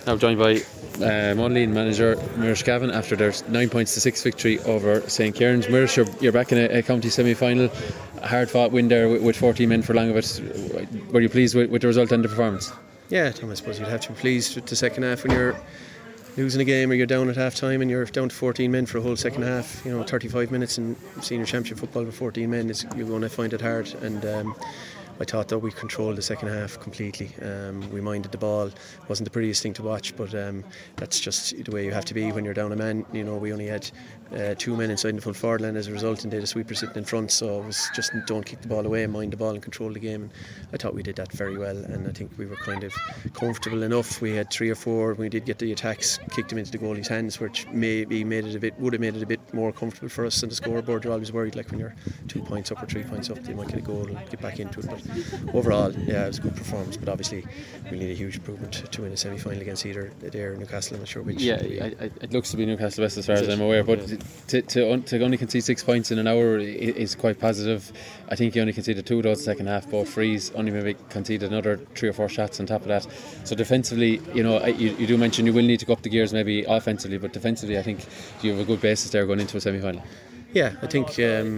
Now joined by Monleen manager Mirish Gavin after their 9 points to 6 victory over St. Kieran's. Mirish, you're back in a county semi-final, a hard fought win there with 14 men for long of it. Were you pleased with the result and the performance? Yeah, Tom, I suppose you'd have to be pleased with the second half when you're losing a game or you're down at half time and you're down to 14 men for a whole second half. 35 minutes in senior championship football with 14 men, you're going to find it hard. And I thought that we controlled the second half completely. We minded the ball. It wasn't the prettiest thing to watch, but that's just the way you have to be when you're down a man. We only had 2 men inside the full forward line as a result, and they had a sweeper sitting in front, so it was just don't kick the ball away, mind the ball and control the game. And I thought we did that very well, and I think we were kind of comfortable enough. We had 3 or 4. We did get the attacks, kicked them into the goalie's hands, which maybe would have made it a bit more comfortable for us on the scoreboard. You're always worried, like when you're 2 points up or 3 points up, they might get a goal and get back into it. But overall, yeah, it was a good performance, but obviously we need a huge improvement to win a semi-final against either there or Newcastle. I'm not sure which. Yeah, it looks to be Newcastle West as far as I'm aware, but to only concede 6 points in an hour is quite positive. I think you only conceded 2 of those second half, both frees, only maybe conceded another 3 or 4 shots on top of that. So defensively, you do mention you will need to go up the gears maybe offensively, but defensively I think you have a good basis there going into a semi-final. Yeah, I think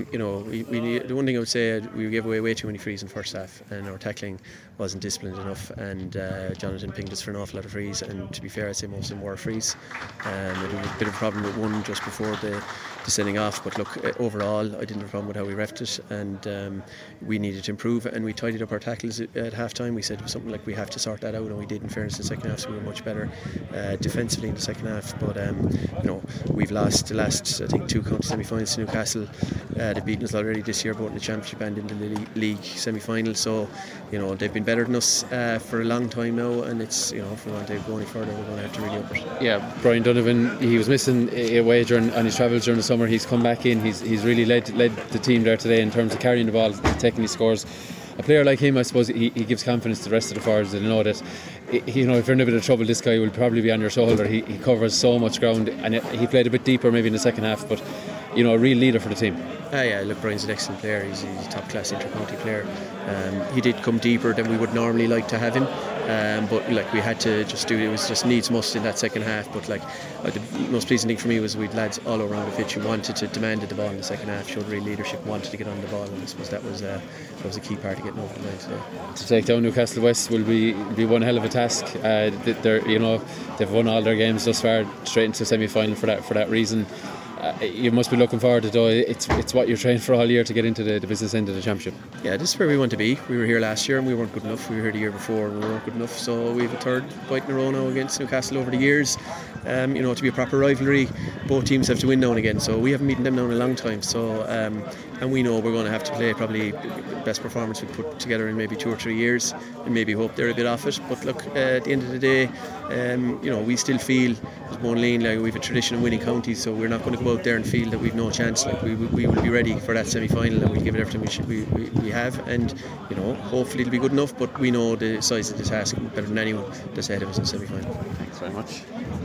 we need, the one thing I would say, we gave away way too many frees in the first half, and our tackling wasn't disciplined enough, and Jonathan pinged us for an awful lot of frees, and to be fair, I'd say most of them were frees. We had a bit of a problem with one just before the sending off, but look, overall I didn't have a problem with how we refed it, and we needed to improve, and we tidied up our tackles at half time. We said it was something like we have to sort that out, and we did in fairness in the second half, so we were much better defensively in the second half. But we've lost the last, I think, 2 county semi-finals to Newcastle. They've beaten us already this year, both in the championship and in the league semi-final, so they've been better than us for a long time now, and it's if we want to go any further, we're going to have to really up it. Yeah, Brian Donovan, he was missing a wage on his travels during the summer. He's come back in, he's really led the team there today in terms of carrying the ball, taking his scores. A player like him, I suppose, he gives confidence to the rest of the forwards. They know that if you're in a bit of trouble, this guy will probably be on your shoulder. He covers so much ground, and he played a bit deeper maybe in the second half, but a real leader for the team. Yeah, look, Brian's an excellent player. He's a top class inter-county player. He did come deeper than we would normally like to have him, but we had to just do it. It was just needs must in that second half. But the most pleasing thing for me was we had lads all around the pitch who wanted to demanded the ball in the second half, showed real leadership, wanted to get on the ball, and I suppose that was a key part of getting over the line today. To take down Newcastle West will be one hell of a task. They've won all their games thus far, straight into the semi-final for that reason. You must be looking forward to it, though. It's what you're trained for all year to get into the business end of the championship. Yeah, this is where we want to be. We were here last year and we weren't good enough. We were here the year before and we weren't good enough. So we have a third fight in a row now against Newcastle over the years. To be a proper rivalry, both teams have to win now and again. So we haven't beaten them now in a long time. So and we know we're going to have to play probably the best performance we've put together in maybe 2 or 3 years, and maybe hope they're a bit off it. But look, at the end of the day, we still feel as Monleen, we have a tradition of winning counties, so we're not going to go out there and feel that we've no chance. We will be ready for that semi-final, and we'll give it everything we have, and hopefully it'll be good enough. But we know the size of the task better than anyone that's ahead of us in the semi-final. Thanks very much.